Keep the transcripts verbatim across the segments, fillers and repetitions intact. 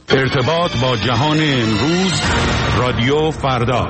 ارتباط با جهان امروز، رادیو فردا.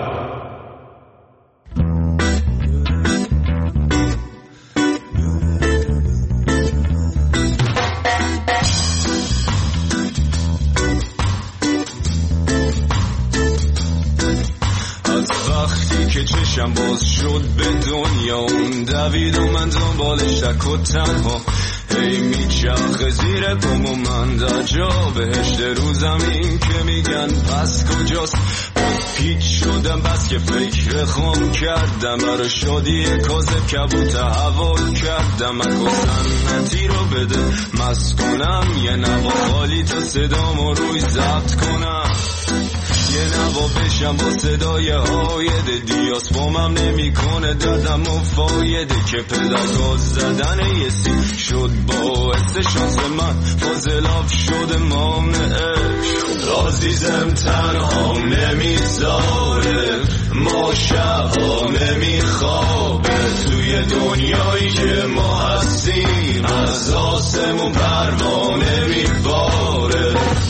که چشم باز شد به دنیا اون دوید و من دنبالش تک و تنها هی میچرخه زیر پام و من در جا بهشت رو زمین که میگن پس کجاست. پیچ شدم بس که فکر خام کردم برای شادی کاذب کبوت هوا کردم اکو سنتی رو بده مست کنم یه نوا خالی تا صدامو روی ضبط کنم یه نوا بشم با صدای هایده دیاس فامم نمی کنه دادم و فایده که پدرگاز زدن یه سی شد باعث شانس من فاضلاب شده مامنعش عزیزم تنها نمیذاره ما شبها نمیخوابه توی دنیایی که ما هستیم از آسمون پروانه میباره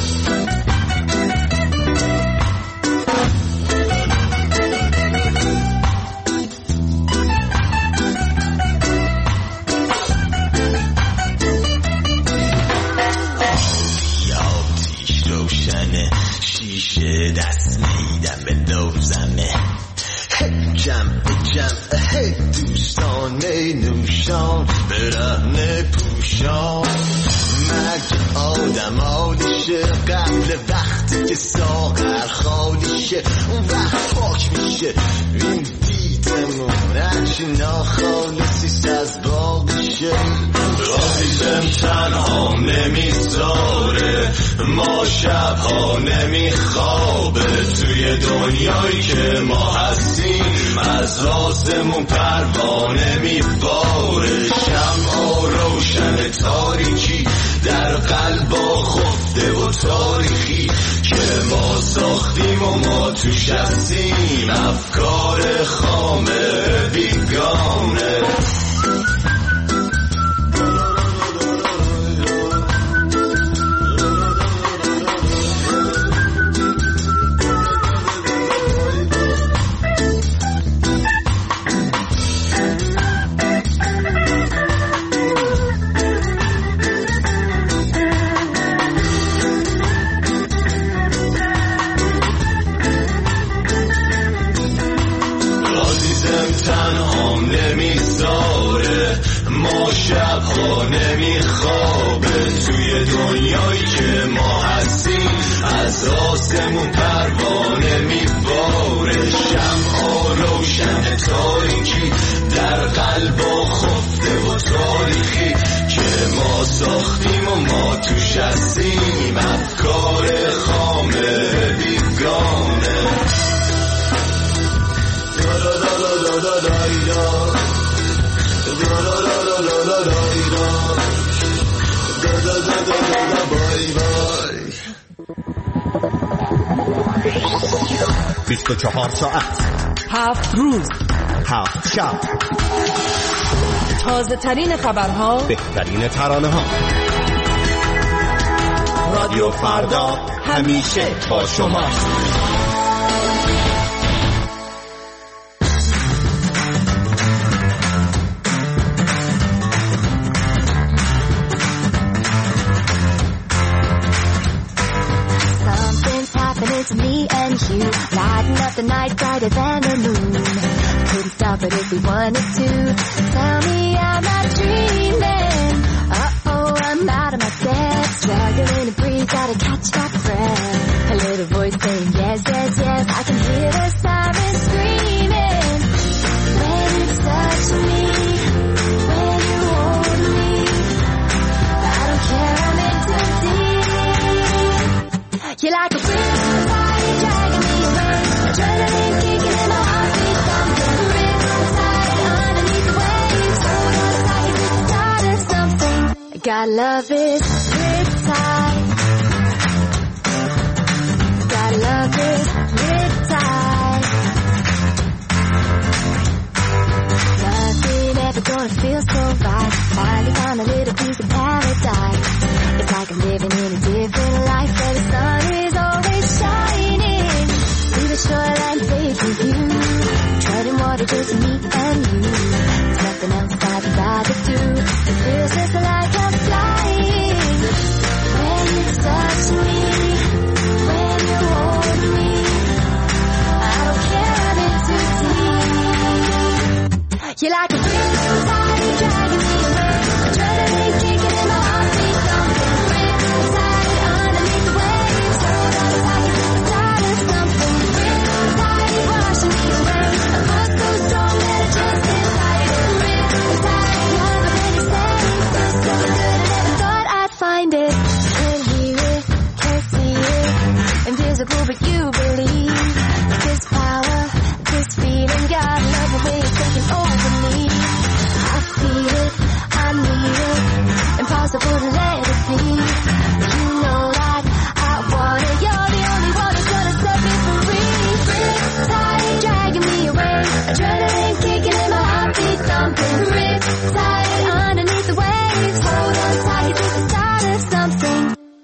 شیشه دست میدم به لوزمه جمع جمع هی دوستانه نوشان برهنه پوشان مرگ آدم آلیشه قبل وقتی که ساغر خالیشه اون وقت پاک میشه این دیدمون هرچی ناخالصیست از باقیشه عزیزم تنها نمیذاره ما شبها نمیخوابه توی دنیایی که ما هستیم از آسمون پروانه میباره شمع روشن تاریکی در قلبا خفته و تاریخی که ما ساختیم و ما توش هستیم افکار خامه بیگانه شبها نمیخوابه توی دنیایی که ما هستیم از آسمون پروانه میباره شمع روشن تاریکی در قلبا خفته و تاریخی که ما ساختیم و ما توش هستیم افکار خامه بیگانه دا دا دا دا دا دا دا بیست و چهار ساعت هفت روز هفت شب تازه ترین خبرها بهترین ترانه ها رادیو فردا همیشه با شما to me and you, lighting up the night brighter than the moon. Couldn't stop it if we wanted to. Tell me I'm not dreaming. Uh-oh, I'm out of my depth. Struggling to breathe, gotta catch my breath. A little voice saying yes, yes, yes. I can hear the sirens screaming. When you touch me, when you hold me, I don't care, I'm in too deep. You're like a river. God love is riptide. God love is riptide. Nothing ever gonna feel so right. Finally found a little piece of paradise. It's like I'm living in a different life where the sun is physical, but you believe. This power, this feeling, God love the way it's taking over me. I feel it, I need it, impossible to let it be. You know that I want it, you're the only one who's gonna set me free. Riptide, dragging me away, adrenaline kicking in my heartbeat thumping. Riptide, underneath the waves, hold on tight, it's the start of something.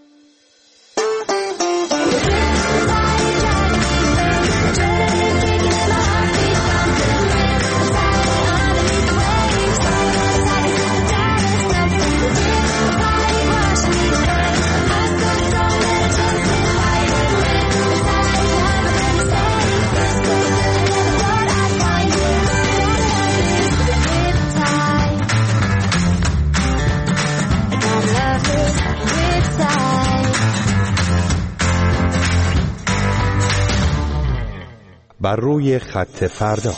بر روی خط فردا.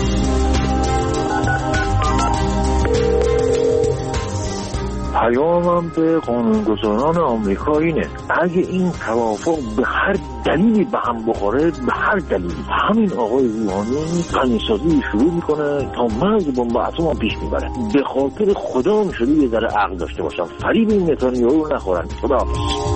پیامم به قانونگذاران آمریکا اینه: اگه این توافق به هر دلیلی به هم بخوره، به هر دلیلی، همین آقای روحانی غنیسازی شروع میکنه تا مرز بمب اتم پیش میبره. به خاطر خدا میشده یه ذره عقل داشته باشم، فریب این نتانیاهو رو نخورن. خداحافظ.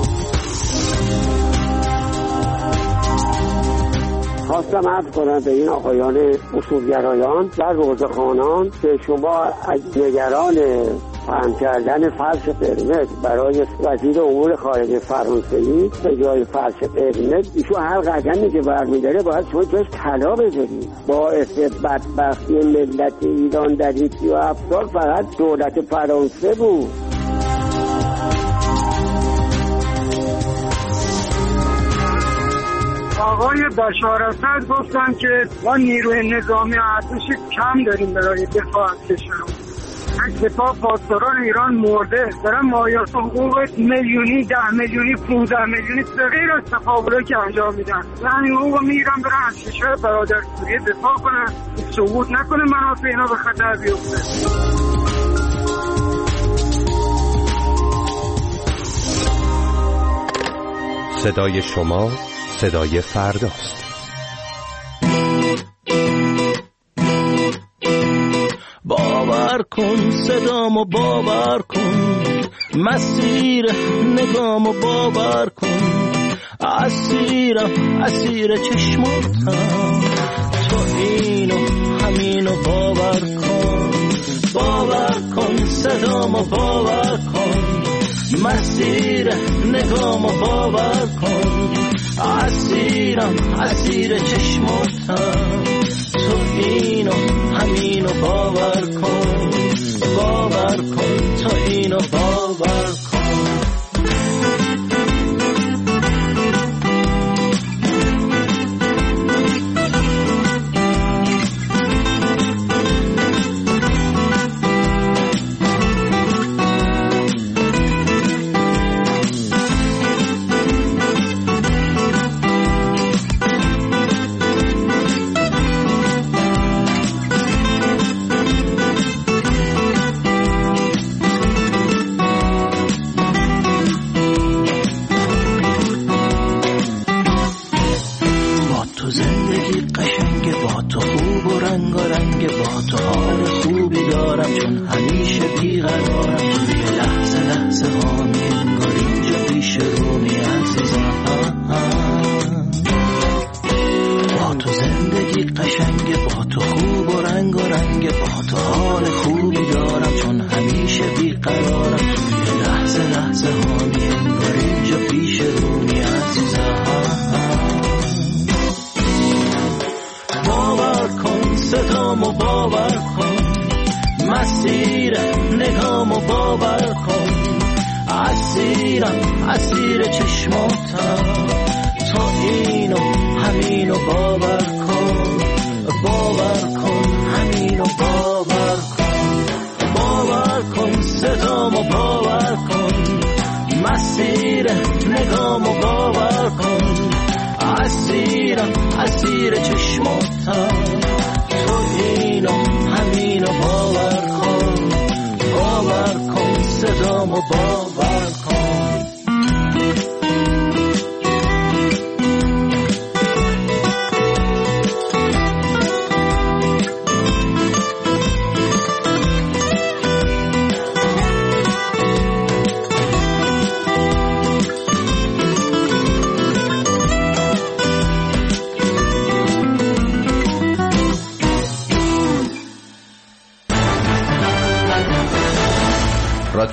خواستم عرض کنم به این آقایان اصولگرایان و روزخوانان که شما از نگران فهم کردن فرش قرمز برای وزیر امور خارجه فرانسوی به جای فرش قرمز، ایشون هر قدمی که برمی‌داره باید شما جاش طلا بذارید. باعث بدبختی ملت ایران در این سی و هفت سال فقط دولت فرانسه بود. آقای بشار اسد گفتن که ما نیروی نظامی ارتش کم داریم برای دفاع از کشور. از دفاع پاسداران ایران مرده، دارن مایات حقوق میلیونی، ده میلیونی، پونزده میلیونی به غیر از تفاوت‌هایی که انجام میدن، همین حقوق میگیرن برن از کشور برادر سوریه دفاع کنن، سقوط نکنه منافع اینا به خطر بیفته. صدای شما صدای فرداست. باور کن صدامو، باور کن مسیر نگامو، باور کن اسیرم، اسیر چشماتم، تو اینو همینو باور کن. باور کن صدامو، باور کن مسیر نگامو، باور کن اسیرم، اسیر چشماتم، تو اینو همینو باور کن. باور کن تو اینو باور کن.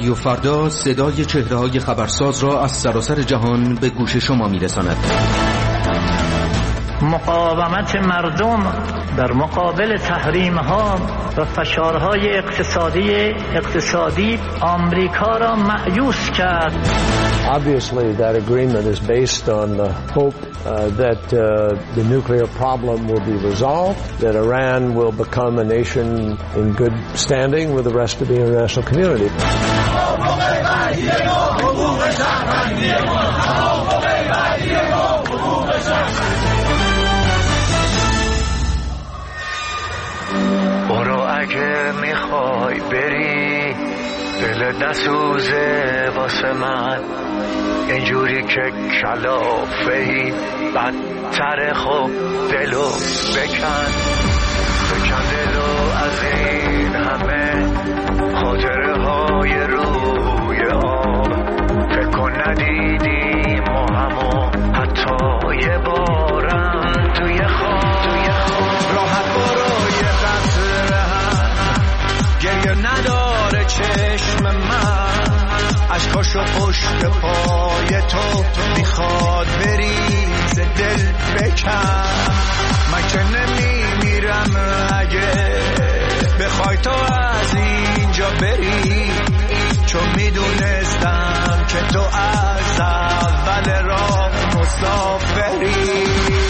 رادیو فردا صدای چهره‌های خبرساز را از سراسر جهان به گوش شما می‌رساند. مقاومت مردم در مقابل تحریم‌ها و فشارهای اقتصادی اقتصادی آمریکا را مأیوس کرد. Obviously that agreement is based on the hope uh, that uh, the nuclear problem will be resolved, that Iran will become a nation in good standing with the rest of the international community. برو اگه میخوای بری دل نسوزه واسه من اینجوری که کلافهی بدتر خب دلو بکن بکن دلو از این همه خاطره های روی آب فکر کن ندیدیم ما همو حتی یه بارم توی خواب توی خواب راحت برو یه قطره هم گریه نداره چشم من عشقاشو پشت پای تو میخواد بریز دل بکن من که نمیمیرم اگه بخوای تو از اینجا بری چون میدونستم که تو از اول راه مسافری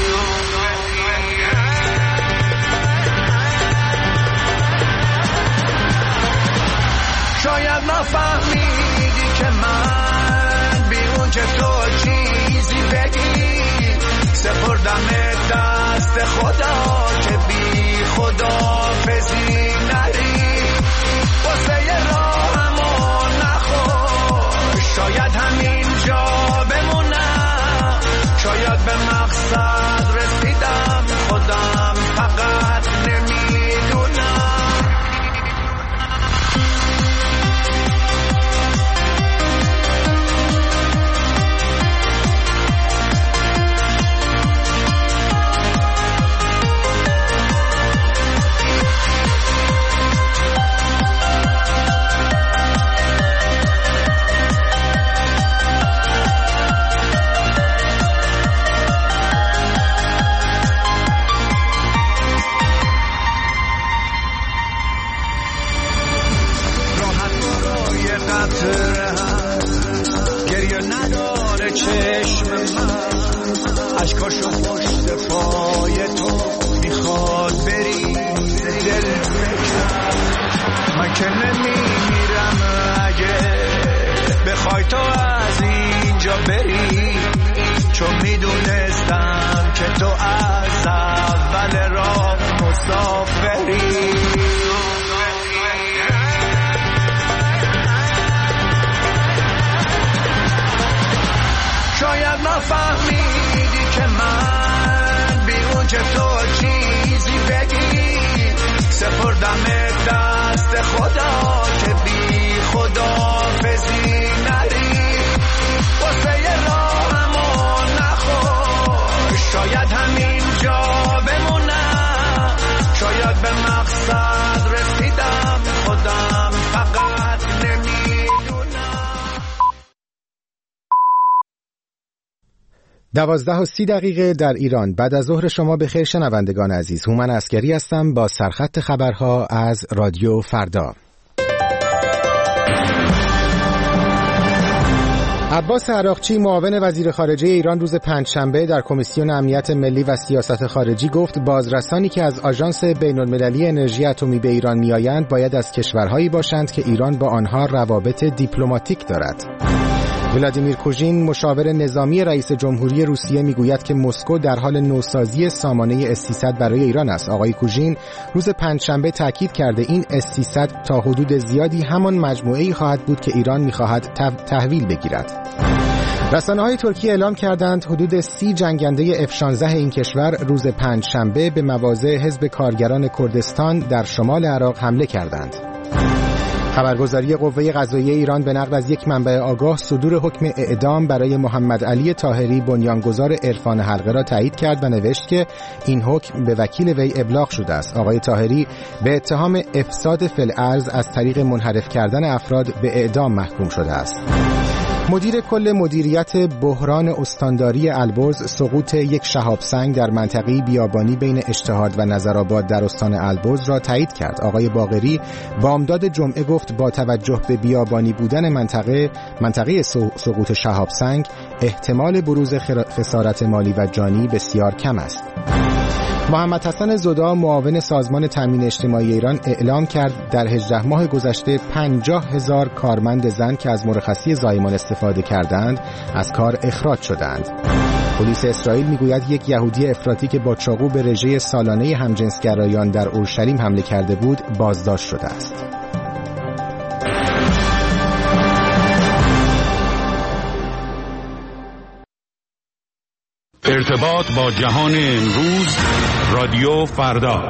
شاید نفهمیدی که من بیرون که تو چیزی بگی سپردم دست خدا که بی خدا فزی نری واسه یه راهمو نخوش شاید همینجا بمونم شاید به مقصد رسیدم خودم فقط نمیدونم چشم من عشقاشو پشت پای تو میخواد بری دل بکن من که نمیمیرم اگه بخوای تو از اینجا بری چون میدونستم که تو از اول راه مسافری شاید نفهمیدی که من بیرون که تو چیزی بگی سپردم دست خدا که بی خدا فزی نری واسه یه راهمو نخوش شاید همینجا بمونم شاید به مقصد رسیدم خودم فقط دوازده و سی دقیقه در ایران. بعد از ظهر شما بخیر شنوندگان عزیز. هومن عسگری هستم با سرخط خبرها از رادیو فردا. عباس عراقچی معاون وزیر خارجه ایران روز پنجشنبه در کمیسیون امنیت ملی و سیاست خارجی گفت بازرسانی که از آژانس بین‌المللی انرژی اتمی به ایران میآیند باید از کشورهایی باشند که ایران با آنها روابط دیپلماتیک دارد. ولادیمیر کوژین مشاور نظامی رئیس جمهوری روسیه میگوید که مسکو در حال نوسازی سامانه اس سیصد برای ایران است. آقای کوژین روز پنجشنبه تاکید کرده این اس سیصد تا حدود زیادی همان مجموعه‌ای خواهد بود که ایران می‌خواهد تحویل بگیرد. رسانه‌های ترکیه اعلام کردند حدود سی جنگنده اف شانزده این کشور روز پنجشنبه به مواضع حزب کارگران کردستان در شمال عراق حمله کردند. خبرگزاری قوه قضاییه ایران به نقل از یک منبع آگاه صدور حکم اعدام برای محمد علی طاهری بنیانگذار عرفان حلقه را تایید کرد و نوشت که این حکم به وکیل وی ابلاغ شده است. آقای طاهری به اتهام افساد فی الارض از طریق منحرف کردن افراد به اعدام محکوم شده است. مدیر کل مدیریت بحران استانداری البرز سقوط یک شهاب سنگ در منطقه بیابانی بین اشتهارد و نظرآباد در استان البرز را تایید کرد. آقای باقری بامداد جمعه گفت با توجه به بیابانی بودن منطقه منطقه سقوط شهاب سنگ احتمال بروز خسارت مالی و جانی بسیار کم است. محمد حسن زدا معاون سازمان تامین اجتماعی ایران اعلام کرد در هجده ماه گذشته پنجاه هزار کارمند زن که از مرخصی زایمان استفاده کردند از کار اخراج شدند. پلیس اسرائیل میگوید یک یهودی افراطی که با چاقو به رژه سالانه همجنسگرایان در اورشلیم حمله کرده بود بازداشت شده است. ارتباط با جهان امروز، رادیو فردا.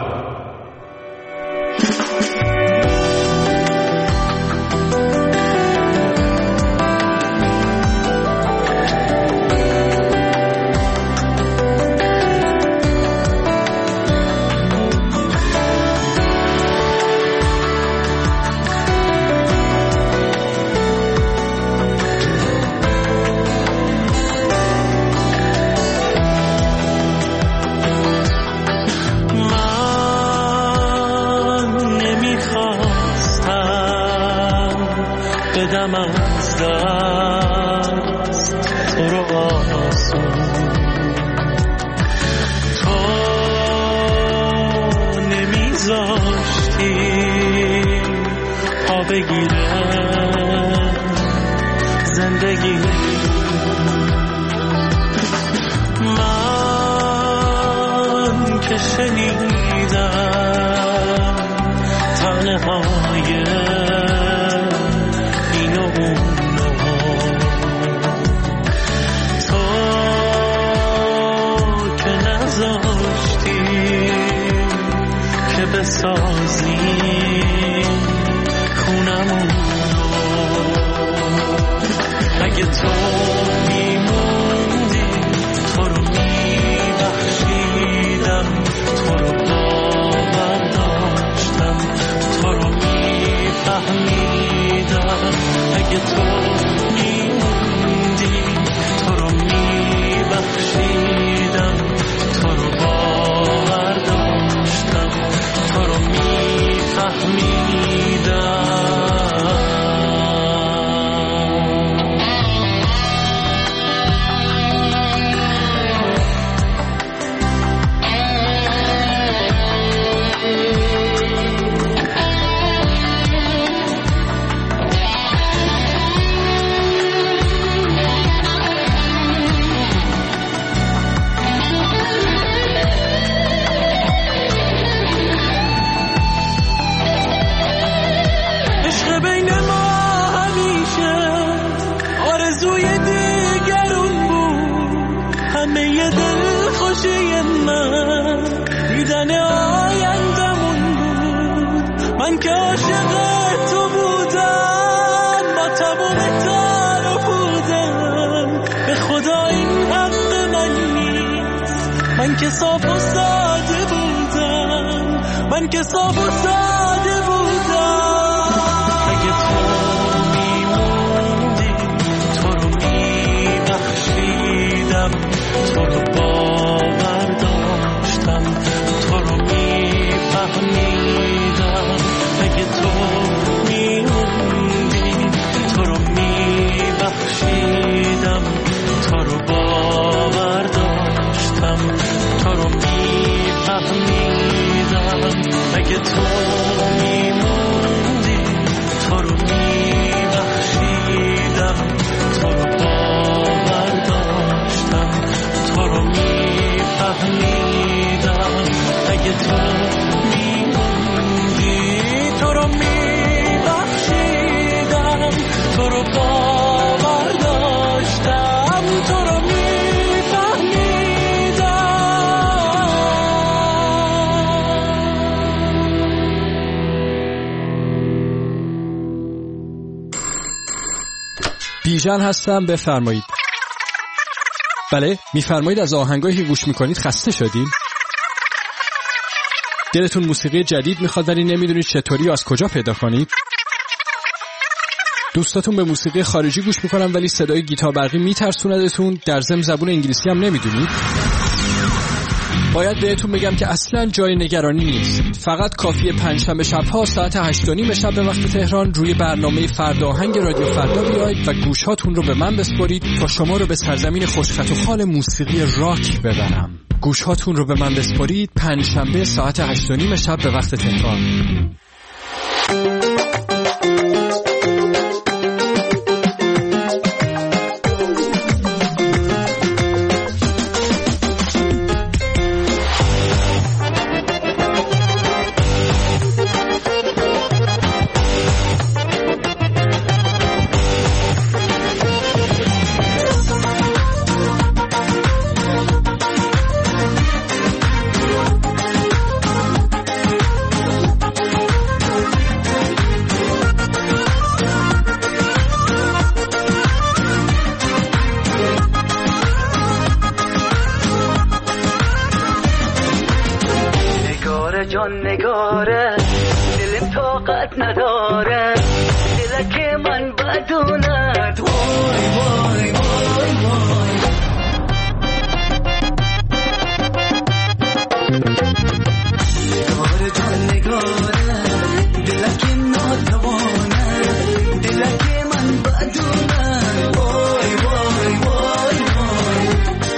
بیژن هستم، بفرمایید. بله، میفرمایید از آهنگایی که گوش میکنید خسته شدین؟ دلتون موسیقی جدید میخواد ولی نمیدونید چطوری و از کجا پیدا کنید؟ دوستاتون به موسیقی خارجی گوش میکنن ولی صدای گیتار برقی میترسوندتون، در ضمن زبون انگلیسی هم نمیدونید؟ باید بهتون بگم که اصلا جای نگرانی نیست. فقط کافیه پنجشنبه شب‌ها ساعت هشت و نیم شب به وقت تهران روی برنامه فردا آهنگ رادیو فردا بیاید و گوشهاتون رو به من بسپارید تا شما رو به سرزمین خوشخط و خال موسیقی راک ببرم. گوشهاتون رو به من بسپارید، پنجشنبه ساعت هشت و نیم شب به وقت تهران. جان نگاره دلم طاقت نداره دلک من بدوند وای وای وای وای نگاره جان نگاره دلک ناتوانه دلک من بدوند وای وای وای وای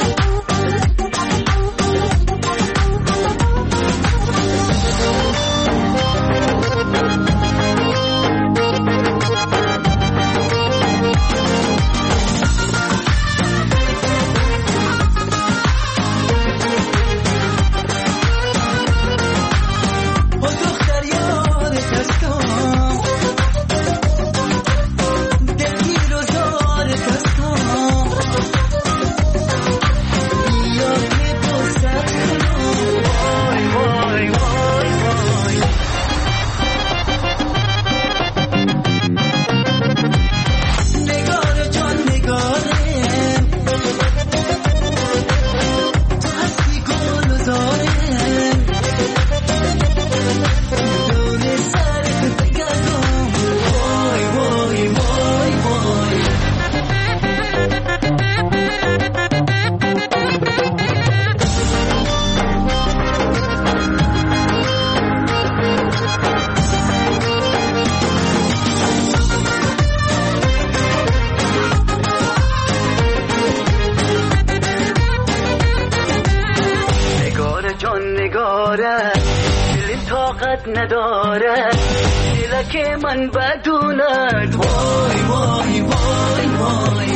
نداره دلک من بدوند وای وای وای وای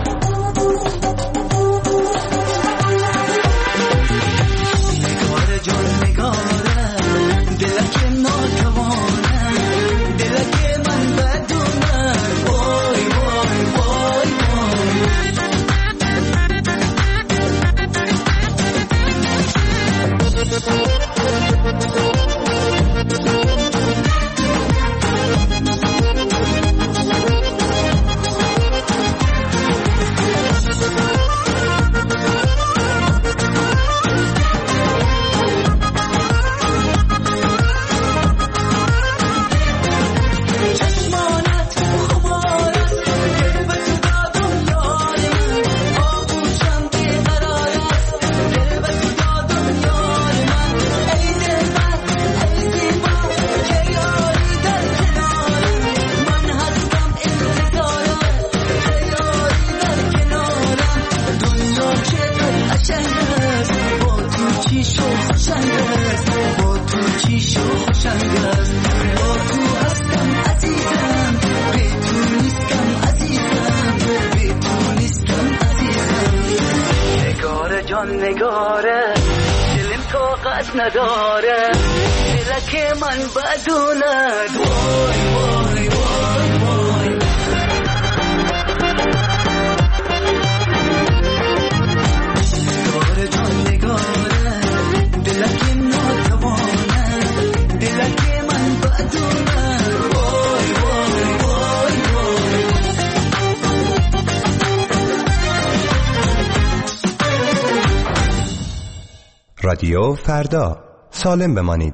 نگاره جان نگاره دلک ناتوانه دلک من بدوند وای وای وای وای نگاره دلم طاقت نداره دلک من بدوند وای وای وای وای نگاره جان نگاره دلک ناتوانه دلک من بدوند وای وای وای وای رادیو فردا، سالم بمانید.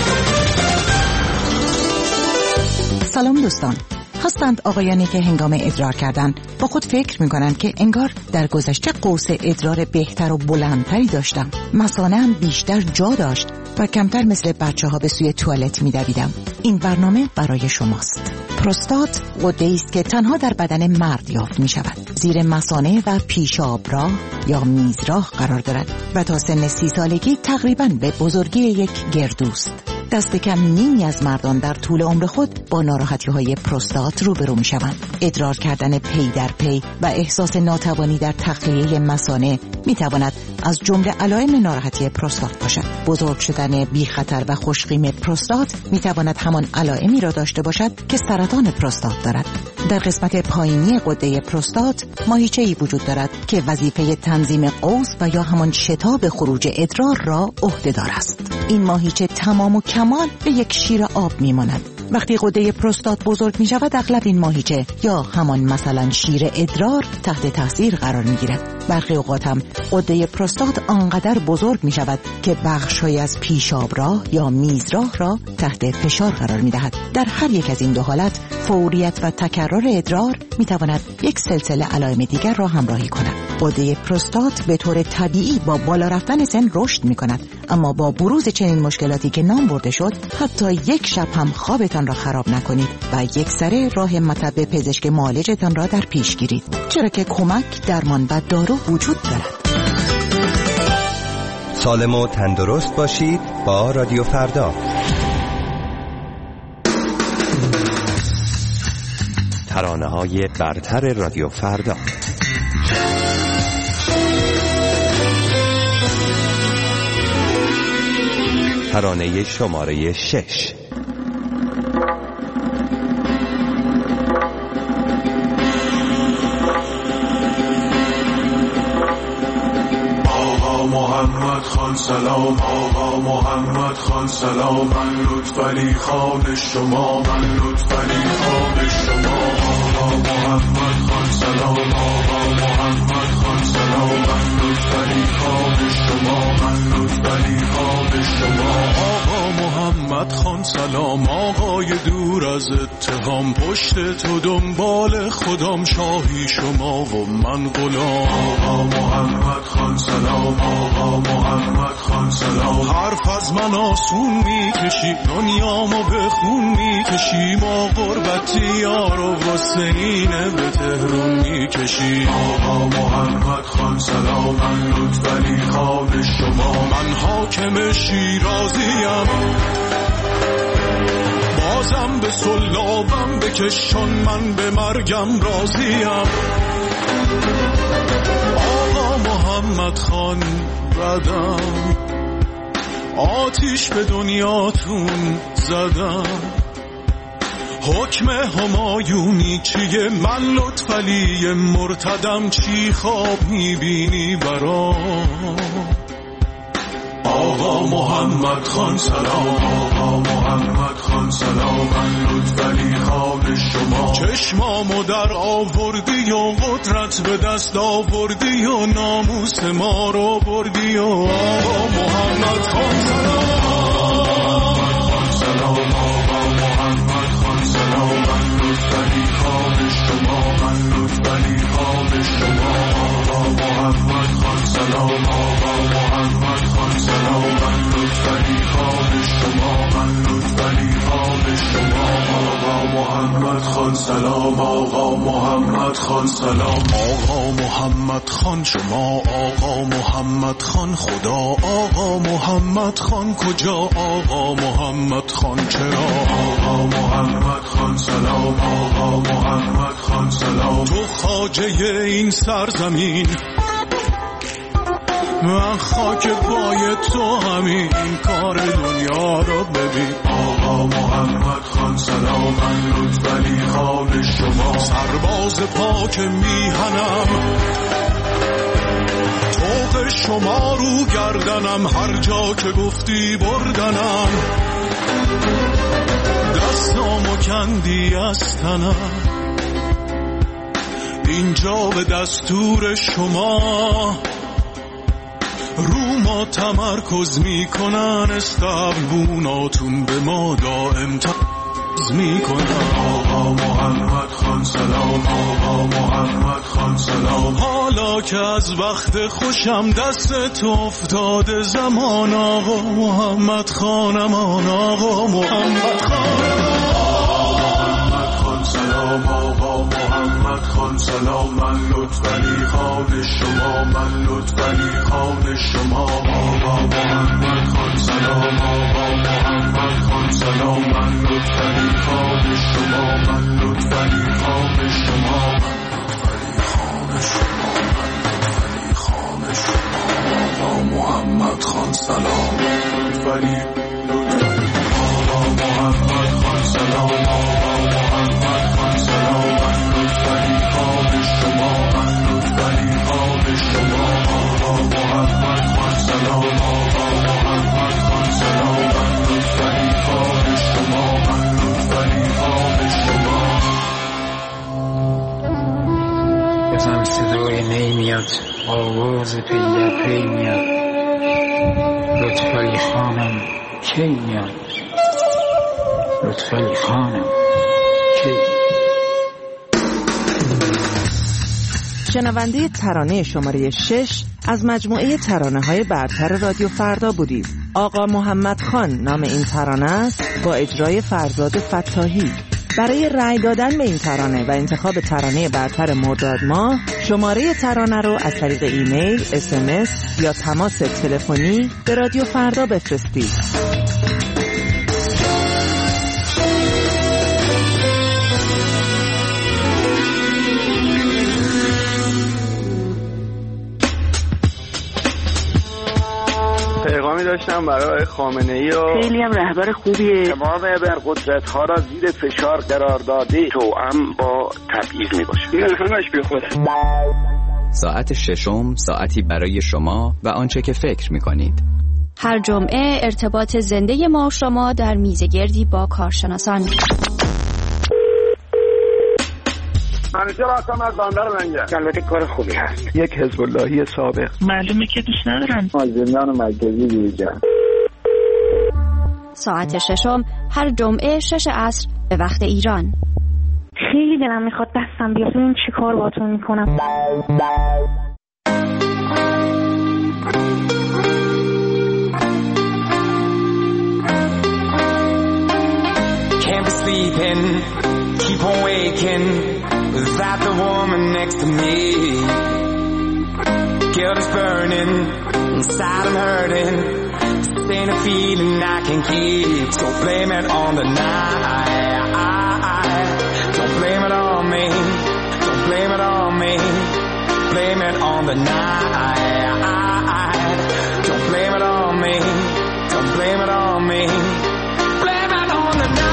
سلام دوستان. هستند آقایانی که هنگام ادرار کردن با خود فکر می‌کنند که انگار در گذشته قرص ادرار بهتر و بلندتری داشتم. مثانه هم بیشتر جا داشت و کمتر مثل بچه‌ها به سوی توالت می‌دویدم. این برنامه برای شماست. پروستات غده‌ای است که تنها در بدن مرد یافت می‌شود. زیر مثانه و پیشاب راه یا میزراه قرار دارد و تا سن سی سالگی تقریباً به بزرگی یک گردوست. دست کم نیمی از مردان در طول عمر خود با ناراحتی‌های پروستات روبرو می‌شوند. ادرار کردن پی در پی و احساس ناتوانی در تخلیه مثانه می‌تواند از جمله علائم ناراحتی پروستات باشد. بزرگ شدن بی خطر و خوشقیم پروستات می‌تواند همان علائمی را داشته باشد که سرطان پروستات دارد. در قسمت پایینی غده پروستات ماهیچه‌ای وجود دارد که وظیفه تنظیم قوس و یا همان شتاب خروج ادرار را عهده‌دار است. این ماهیچه تمام و کمال به یک شیر آب می‌ماند. وقتی غده پروستات بزرگ می شود اغلب این ماهیچه یا همان مثلا شیر ادرار تحت تاثیر قرار می گیرد. برخی اوقات هم غده پروستات آنقدر بزرگ می شود که بخش‌های از پیشاب راه یا میزراه را تحت فشار قرار می دهد. در هر یک از این دو حالت فوریت و تکرار ادرار می تواند یک سلسله علائم دیگر را همراهی کند. غده پروستات به طور طبیعی با بالا رفتن سن رشد می کند، اما با بروز چنین مشکلاتی که نام برده شد حتی یک شب هم خوابتان را خراب نکنید و یک سره راه مطب پزشک معالجتان را در پیش گیرید، چرا که کمک، درمان و دارو وجود دارد. سالم و تندرست باشید با رادیو فردا. ترانه‌های برتر رادیو فردا. ترانه شماره شش. محمد خان سلام، آقا محمد خان سلام، من لطفعلی خان شما، من لطفعلی خان شما. آقا محمد خان سلام، آقا محمد خان سلام، من لطفعلی خان شما، من لطفعلی خان شما. آقا محمد خان سلام، آقای دور از اتهام، پشت تو دنبال خودم، شاهی شما و من غلام. آقا محمد خان سلام، آقا محمد خان سلام، حرف از من آسون میکشی، دنیامو به خون میکشی، ما غربتی یار و واسه اینه به تهرون میکشی. آقا محمد خان سلام، من لطفعلی خان شما، من حاکم شیرازیم، بازم به سلابم بکشان، من به مرگم راضیم. آقا محمد خان بدم، آتیش به دنیاتون زدم، حکم همایونی چیه، من لطفعلی مرتدم، چی خواب میبینی برام. آقا محمد خان سلام، آقا محمد خان سلام، من لطفعلی خان شما، چشمامو در آوردی و قدرت به دست آوردی و ناموس ما رو بردی و آقا محمد خان سلام، آقا محمد خان سلام، آقا محمد خان سلام، من لطفعلی خان شما، من لطفعلی خان شما. آقا محمد خان سلام، آقا محمد خان سلام، من لطفعلی خان شما، من لطفعلی خان شما. آقا محمد خان سلام، آقا محمد خان سلام، آقا محمد خان شما، آقا محمد خان خدا، آقا محمد خان کجا، آقا محمد خان چرا. آقا محمد خان سلام، آقا محمد خان سلام، تو خواجه این سرزمین، من خاک پای تو همین کار دنیا رو ببین. آقا محمد خان سلام، من لطفعلی خان شما، سرباز پاک میهنم، طوق شما رو گردنم، هر جا که گفتی بردنم، دستامو کندی از تنم، اینجا به دستور شما، رو ما تمرکز میکنن، استقبوناتون به ما دائم تمرکز میکنن. آقا محمد خان سلام، آقا محمد خان سلام. حالا که از وقت خوشم دست افتاده زمان، آقا محمد خانمان، آقا محمد خانمان. سلام آقا محمد خان سلام، من لطفعلی خان شما، من لطفعلی خان شما. آقا محمد خان سلام، آقا محمد خان سلام، من لطفعلی خان شما، من لطفعلی خان شما، لطفعلی خان شما، لطفعلی خان شما. آقا محمد خان سلام، لطفعلی لطفعلی. آقا محمد خان سلام، آقا محمد خان سلام، من لطفعلی خان شما، من لطفعلی خان شما. آقا محمد خان سلام، آقا محمد خان سلام، من لطفعلی خان شما، من لطفعلی خان شما. بزن صدای نی میاد، آواز پی در پی میاد، لطفعلی خانم کی میاد، لطفعلی خانم کی. شنونده ترانه شماره شش از مجموعه ترانه های برتر رادیو فردا بودید. آقا محمد خان نام این ترانه است با اجرای فرزاد فتاحی. برای رأی دادن به این ترانه و انتخاب ترانه برتر مرداد ماه، شماره ترانه رو از طریق ایمیل، اس ام اس یا تماس تلفنی به رادیو فردا بفرستید. پیغامی داشتم برای خامنه‌ای و خیلی هم رهبر خوبیه. تمام ابرقدرت‌ها را زیر فشار قرار داده، توأم با تبعیض میباشه. این همش بی خوده. ساعت ششم ساعتی برای شما و آنچه که فکر میکنید. هر جمعه ارتباط زنده ما و شما در میزگردی با کارشناسان. همیشه راستم از باندر منگه. البته کار خوبی هست. یک حزب اللهی سابق. معلومه که دوست ندارن. از زندان مرکزی بیرون. ساعت ششم هر جمعه شش عصر به وقت ایران. خیلی دلم میخواد دستم بیاد ببین چی کار باهاتون میکنم. Can't be sleeping, keep on waking without the woman next to me. Guilt is burning, inside I'm hurting. This ain't a feeling I can keep, so blame it on the night. Don't blame it on me, don't blame it on me. Blame it on the night. Don't blame it on me, don't blame it on me. Blame it on the night.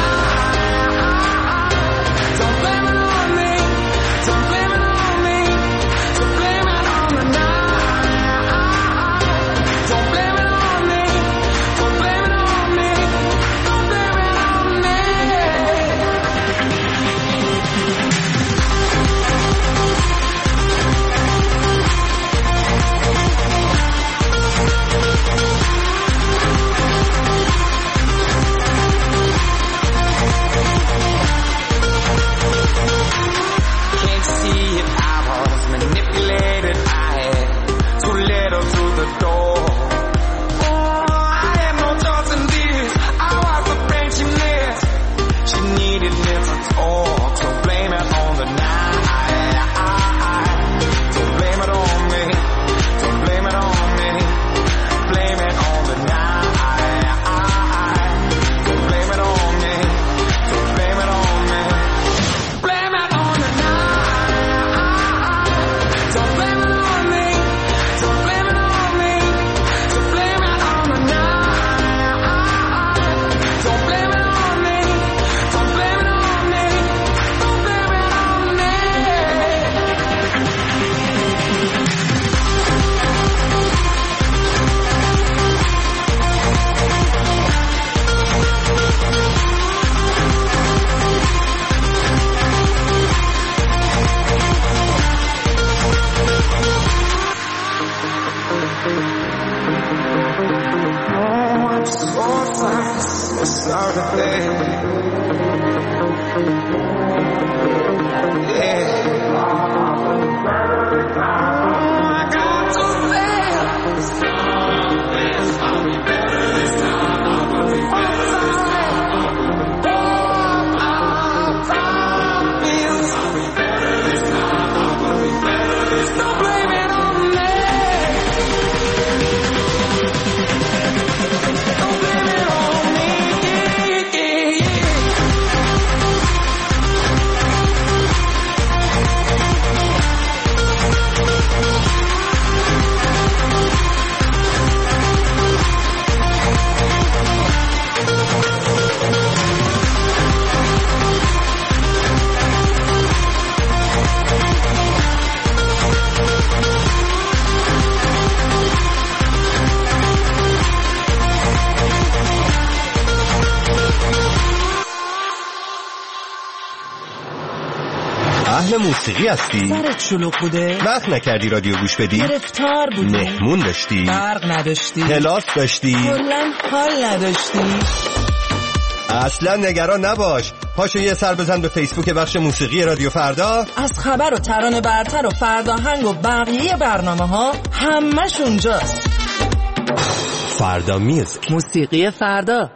اهل موسیقی هستی؟ سرت شلوغ بوده؟ وقت نکردی رادیو گوش بدی؟ گرفتار بودی؟ مهمون داشتی؟ برق نداشتی؟ کلاس داشتی؟ کلاً حال نداشتی؟ اصلا نگران نباش، پاشو یه سر بزن به فیسبوک بخش موسیقی رادیو فردا. از خبر و ترانه برتر و فرداهنگ و بقیه برنامه ها همش اونجاست. فردا میوزیک، موسیقی فردا.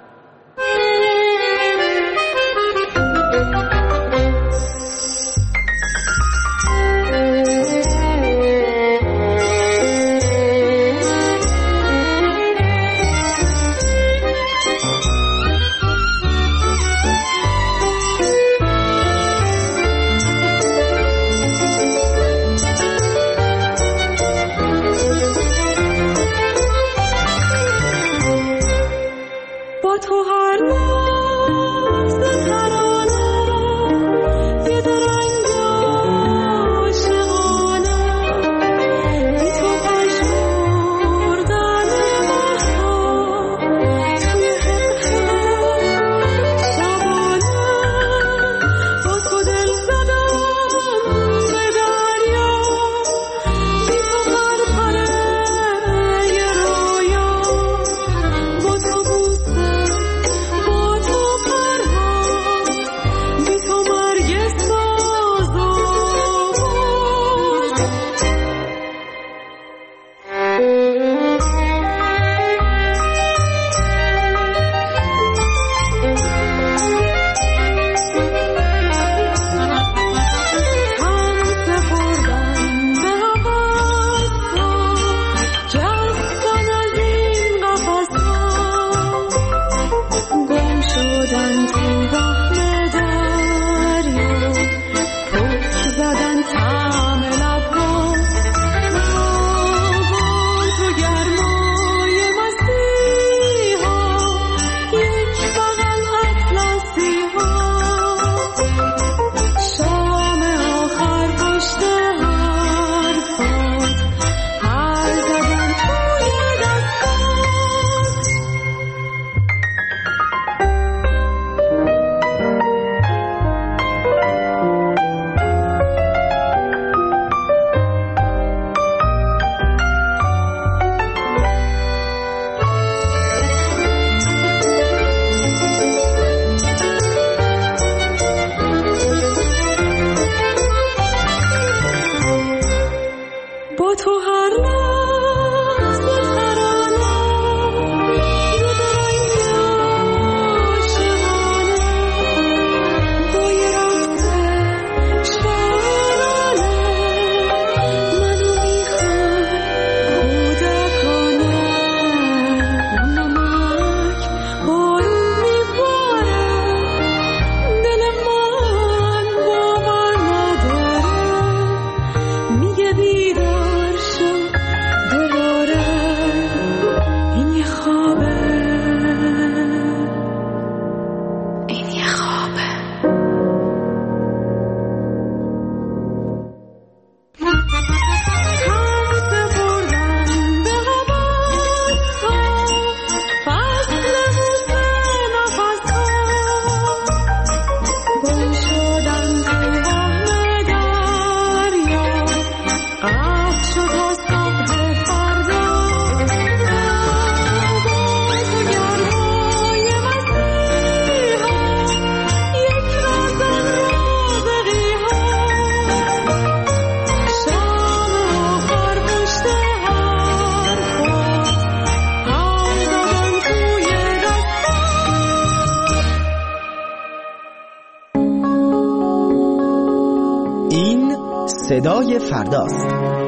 صدای فرداست.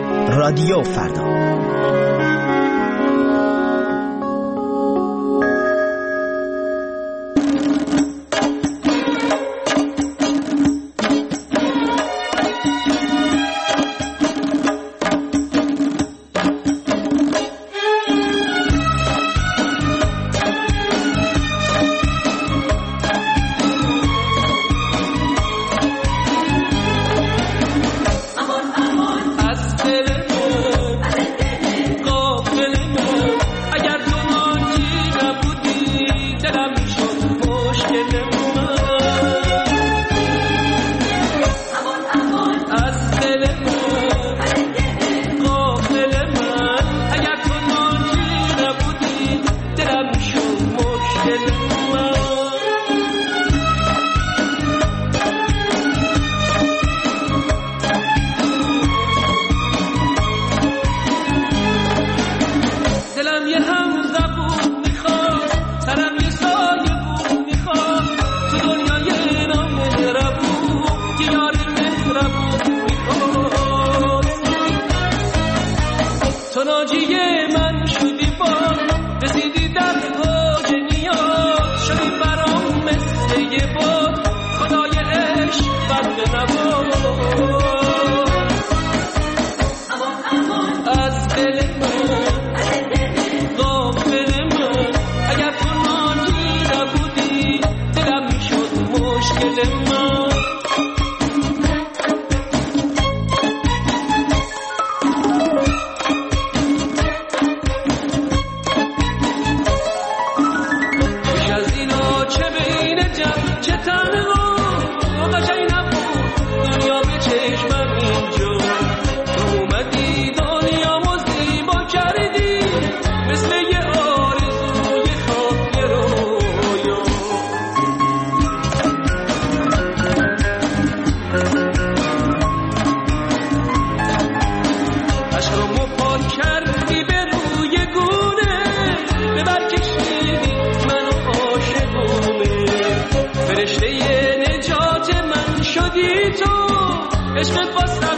رادیو فردا. عشقت با